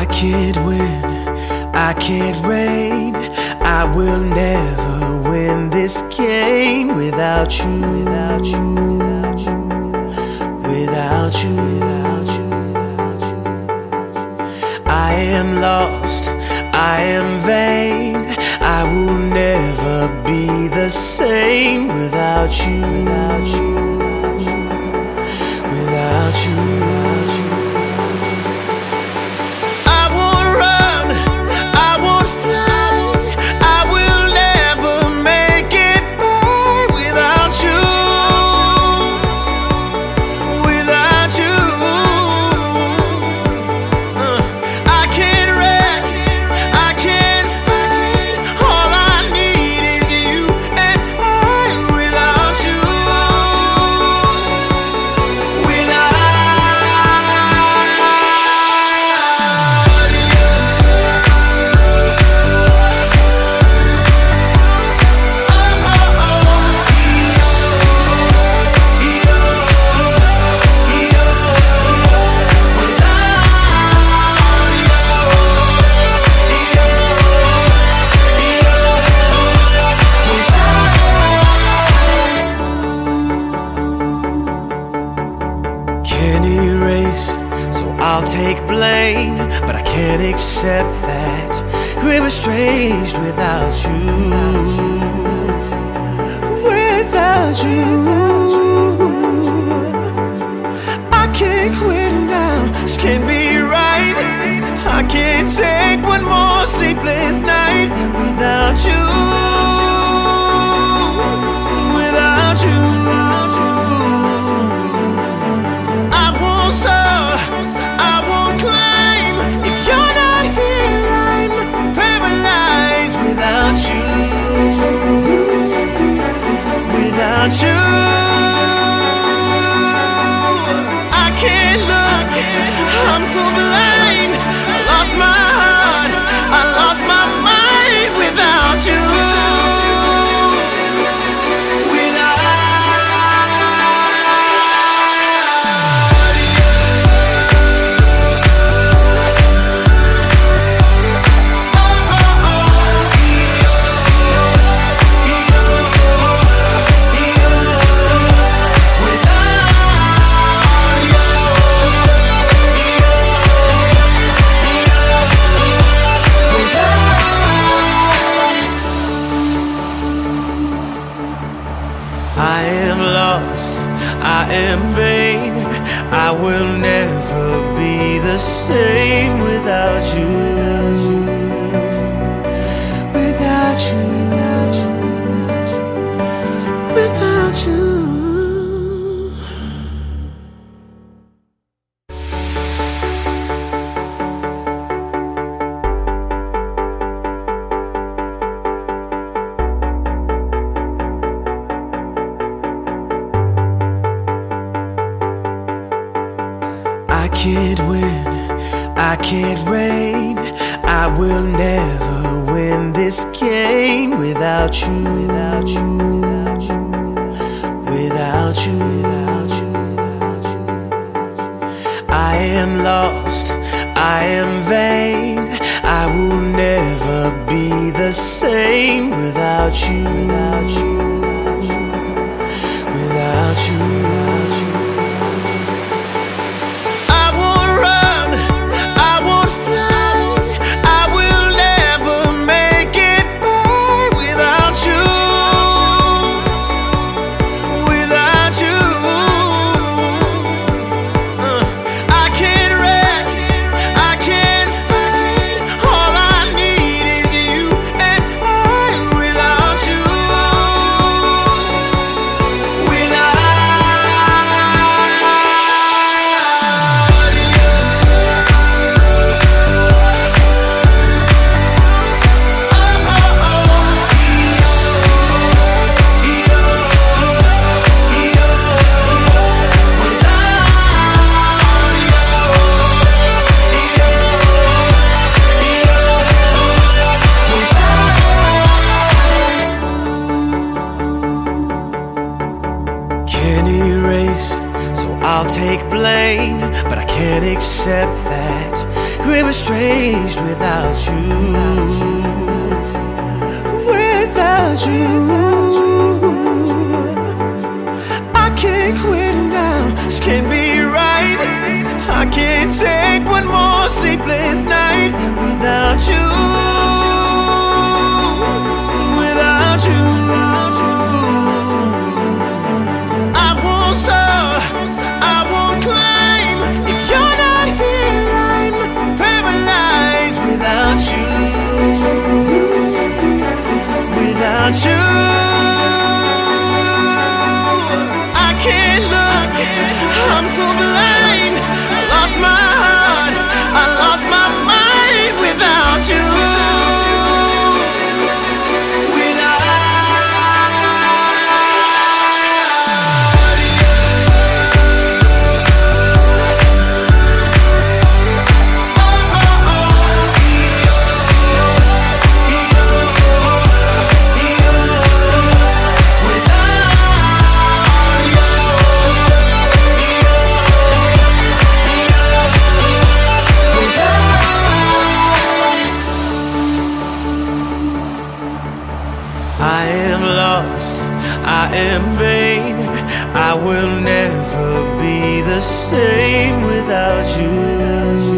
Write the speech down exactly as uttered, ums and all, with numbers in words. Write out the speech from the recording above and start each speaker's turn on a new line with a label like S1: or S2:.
S1: I can't win, I can't reign. I will never win this game without you, without you, without you, without you, without you, without you. I am lost, I am vain. I will never be the same without you, without you, without you, without you, without you. So I'll take blame, but I can't accept that we're estranged without you, without you. I can't quit now, this can't be right. I can't take one more sleepless night without you, without you. Without you, I can't look, I'm so blind. I lost my heart, I lost my mind without you. I am lost, I am vain. I will never be the same without you, without you, without you, without you. I can't win, I can't reign. I will never win this game without you, without you, without you, without you, without you, without you. I am lost, I am vain. I will never be the same without you, without you, without you, without you, without you. So I'll take blame, but I can't accept that we're estranged without you. Without you, I can't quit now. This can't be right. I can't take one more sleepless night without you. Without you, I won't soar, I won't climb. If you're not here, I'm paralyzed without you. Without you, I can't look, I'm so blind. I lost my heart, I lost my mind without you. I am lost, I am vain. I will never be the same without you.